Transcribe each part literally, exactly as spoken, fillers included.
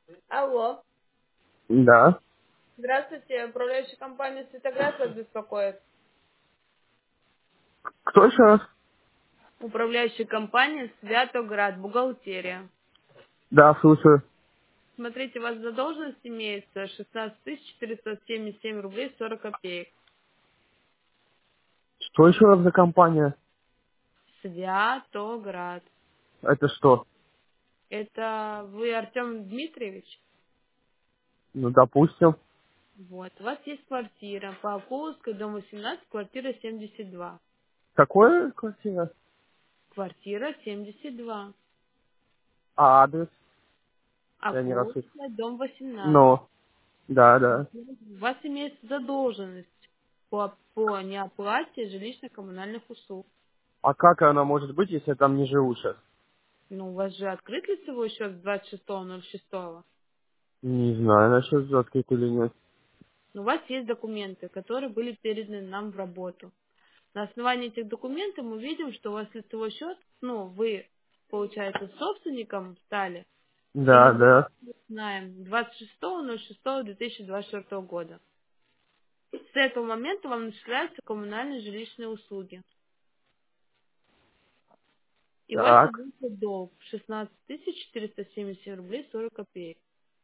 Алло. Да. Здравствуйте, управляющая компания «Светоград» вас беспокоит. Кто еще раз? Управляющая компания «Святоград», бухгалтерия. Да, слушаю. Смотрите, у вас задолженность имеется шестнадцать тысяч четыреста семьдесят семь рублей сорок копеек. Что еще раз за компания? Святоград. Это что? Это вы Артем Дмитриевич? Ну, допустим. Вот. У вас есть квартира по Акуловской, дом восемнадцать, квартира семьдесят два. Какое квартира? Квартира семьдесят два. А адрес? Я не расслышал. Акуловская, дом восемнадцать. Ну, да, да. У вас имеется задолженность по, по неоплате жилищно-коммунальных услуг. А как она может быть, если я там не живу сейчас? Ну, у вас же открыт лицевой счет с двадцать шестого ноль шестого. Не знаю, насчет открыт или нет. Но у вас есть документы, которые были переданы нам в работу. На основании этих документов мы видим, что у вас лицевой счет, ну, вы, получается, собственником стали, или Да, вы да. знаем, двадцать шестого ноль шестого две тысячи двадцать четвёртого года. С этого момента вам начисляются коммунальные жилищные услуги. И у вас Так. имеется долг шестнадцать тысяч четыреста семьдесят семь рублей сорок копеек.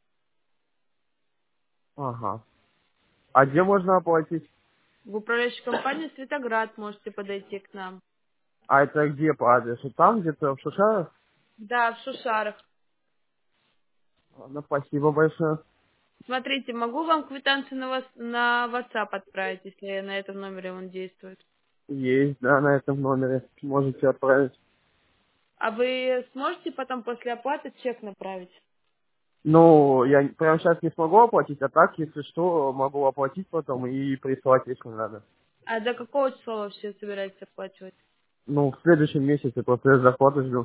Ага. А где можно оплатить? В управляющей компании «Светоград» можете подойти к нам. А это где по адресу? Там где-то в Шушарах? Да, в Шушарах. Ладно, спасибо большое. Смотрите, могу вам квитанцию на, вас, на WhatsApp отправить, если на этом номере он действует. Есть, да, на этом номере. Можете отправить. А вы сможете потом после оплаты чек направить? Ну, я прямо сейчас не смогу оплатить, а так, если что, могу оплатить потом и прислать, если надо. А до какого числа вообще собираетесь оплачивать? Ну, в следующем месяце, просто я зарплату жду.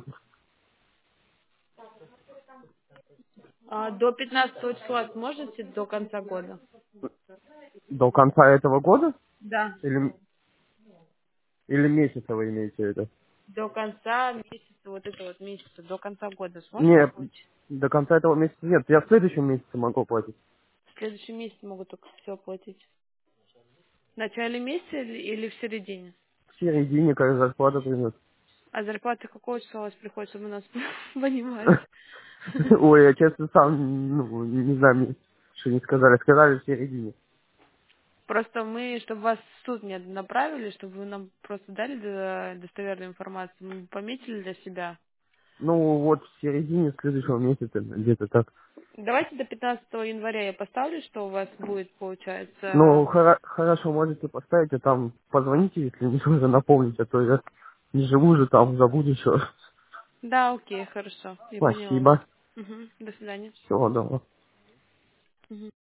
А, до пятнадцатого числа сможете до конца года? До конца этого года? Да. Или, или месяца вы имеете в виду? До конца месяца, вот это вот месяца, до конца года сможете Нет, оплатить? до конца этого месяца нет. Я в следующем месяце могу оплатить. В следующем месяце могут только все оплатить. В начале месяца или, или в середине? В середине, когда зарплата придет. А зарплата какого числа у вас приходит, чтобы у нас понимать? Ой, я честно сам, ну, не знаю, мне что не сказали. Сказали в середине. Просто мы, чтобы вас в суд не направили, чтобы вы нам просто дали до- достоверную информацию, мы пометили для себя. Ну, вот в середине следующего месяца, где-то так. Давайте до пятнадцатого января я поставлю, что у вас будет, Ну, получается... хора- хорошо, можете поставить, а там позвоните, если не сложно напомнить, а то я не живу же там, забуду еще. Да, окей, хорошо, я поняла. Спасибо. Мгм, до свидания. Всего доброго. Мгм.